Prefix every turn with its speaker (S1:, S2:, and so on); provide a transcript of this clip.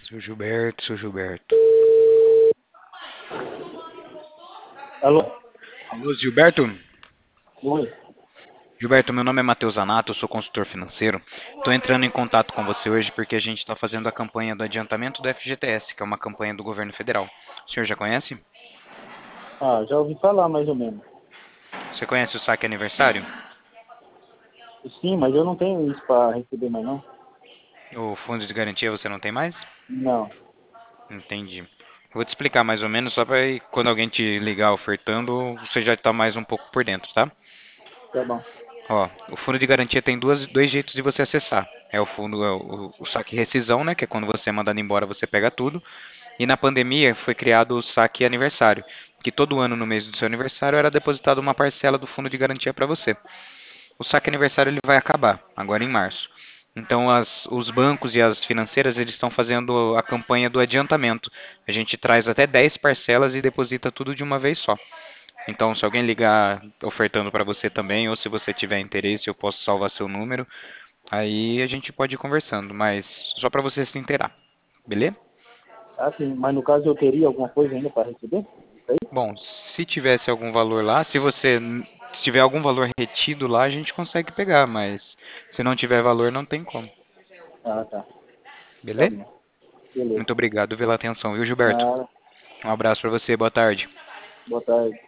S1: Seu Gilberto, seu Gilberto.
S2: Alô?
S1: Alô, Gilberto?
S2: Oi.
S1: Gilberto, meu nome é Matheus Anato, eu sou consultor financeiro. Estou entrando em contato com você hoje porque a gente está fazendo a campanha do adiantamento do FGTS, que é uma campanha do governo federal. O senhor já conhece?
S2: Ah, já ouvi falar mais ou menos.
S1: Você conhece o saque aniversário?
S2: Sim, mas eu não tenho isso para receber mais não.
S1: O fundo de garantia você não tem mais?
S2: Não,
S1: Entendi. Vou te explicar mais ou menos só para quando alguém te ligar ofertando, você já está mais um pouco por dentro, tá?
S2: tá bom.
S1: Ó, o fundo de garantia tem dois jeitos de você acessar. É o fundo, o saque rescisão, né? Que é quando você é mandado embora, você pega tudo. E na pandemia foi criado o saque aniversário, que todo ano no mês do seu aniversário era depositada uma parcela do fundo de garantia para você. O saque aniversário ele vai acabar agora em março. Então os bancos e as financeiras eles estão fazendo a campanha do adiantamento. A gente traz até 10 parcelas e deposita tudo de uma vez só. Então, se alguém ligar ofertando para você também, ou se você tiver interesse, eu posso salvar seu número. Aí a gente pode ir conversando, mas só para você se inteirar, beleza?
S2: Ah, sim, mas no caso eu teria alguma coisa ainda para receber? Isso aí?
S1: Bom, se tivesse algum valor lá, se tiver algum valor retido lá, a gente consegue pegar, mas se não tiver valor, não tem como.
S2: Ah, tá. Tá
S1: Beleza?
S2: bom. Beleza.
S1: Muito obrigado pela atenção, viu, Gilberto?
S2: Ah,
S1: Um abraço para você, boa tarde.
S2: boa tarde.